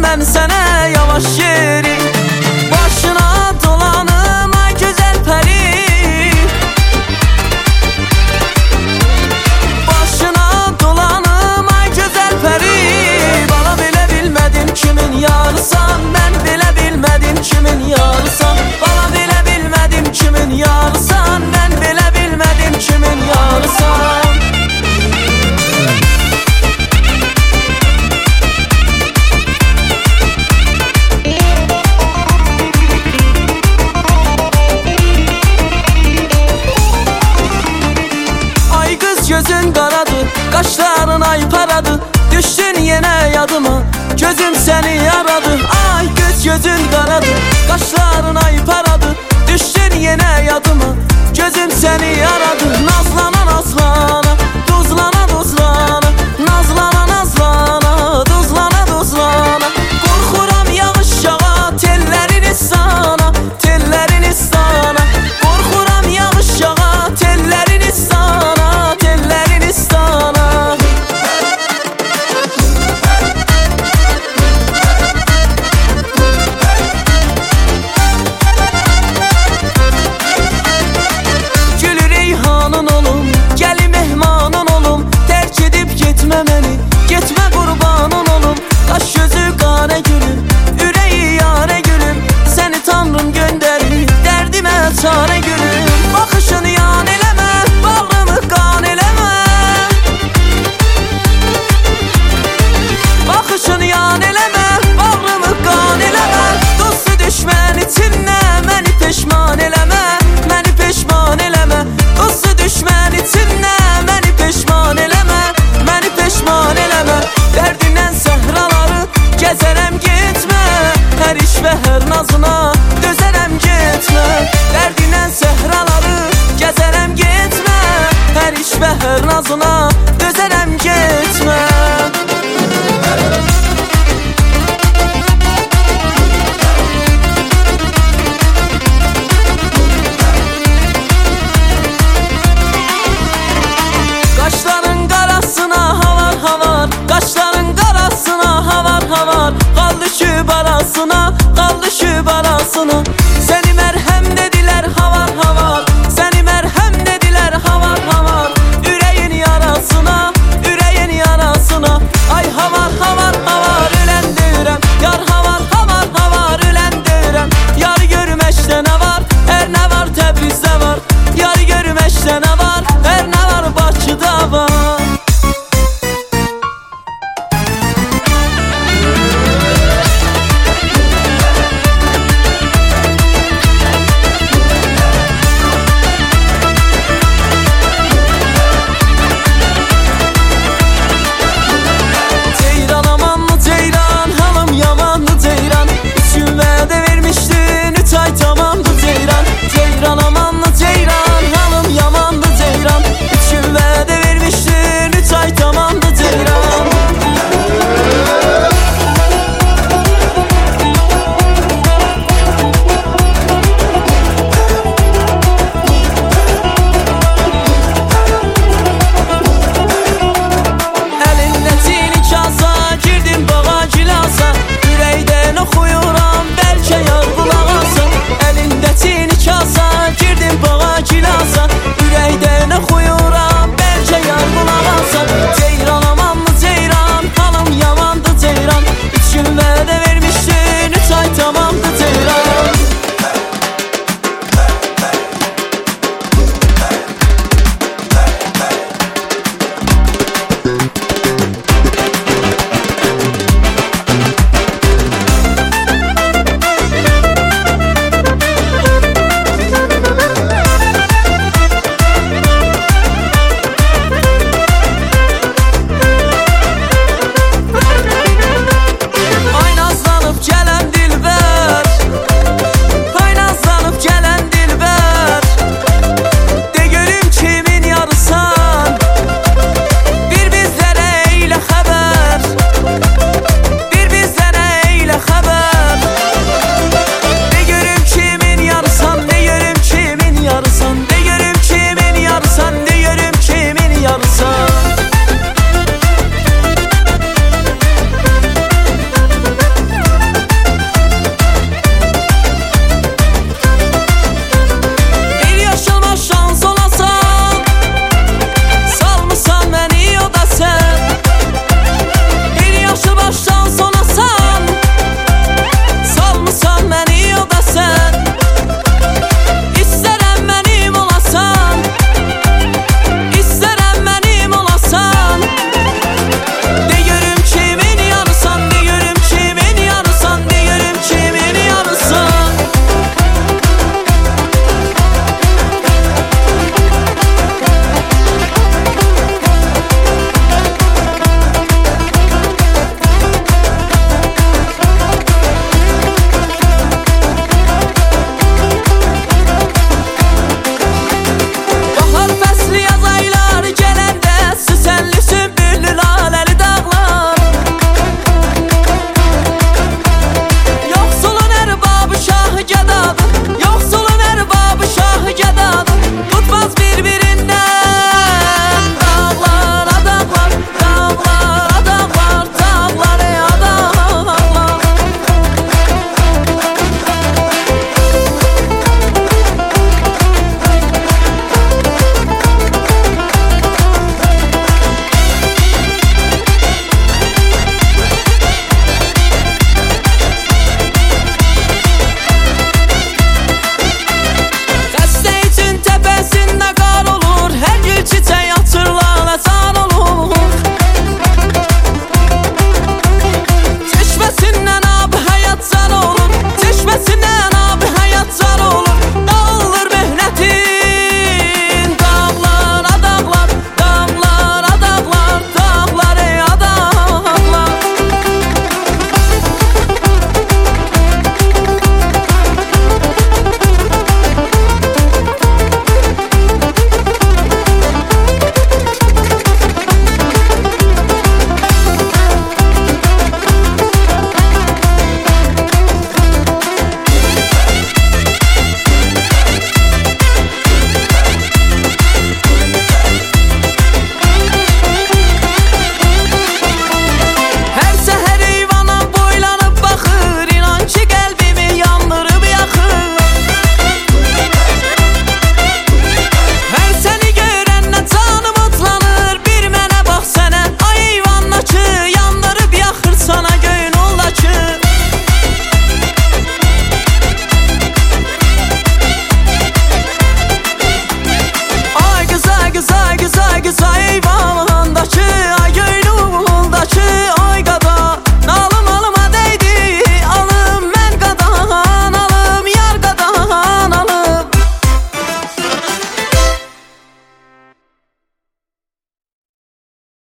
ben sana yavaş yeri. Başına dolanım ay güzel peri. Başına dolanım ay güzel peri. Bana bile bilmedin kimin yarısan, ben bile bilmedim kimin yarısan. Bana bile bilmedim kimin yarısan, ben bile bilmedim kimin yarısan. Gözün qaradı, qaşların ay paradı. Düşdün yenə yadıma, gözüm səni yaradı. Ay göz gözün qaradı, qaşların ay paradı. Düşdün yenə yadıma, gözüm səni yaradı. Nazlana nazlana, duzlana duzlana. Nazlana nazlana, duzlana duzlana. Qorxuram yağış yağa, tellərini sana, tellərini sana. Qorxuram yağış yağa, tellərini sana. Çare gülüm, bakışını yan eləmə, bağrımı qan eləmə. Bakışını yan eləmə, bağrımı qan eləmə. Dostu düşmən içində məni peşman eləmə, məni peşman eləmə. Dostu düşmən içində məni peşman eləmə, məni peşman eləmə. Dərdindən səhraları gəzərəm getmə, hər iş və hər nazına dözərəm getmə. Dərdindən səhraları gəzərəm getmə, hər iş və hər nazına dözərəm getmə. Qaşların qarasına havar havar, qaşların qarasına havar havar. Qaldı ki barasına, qaldı ki barasına.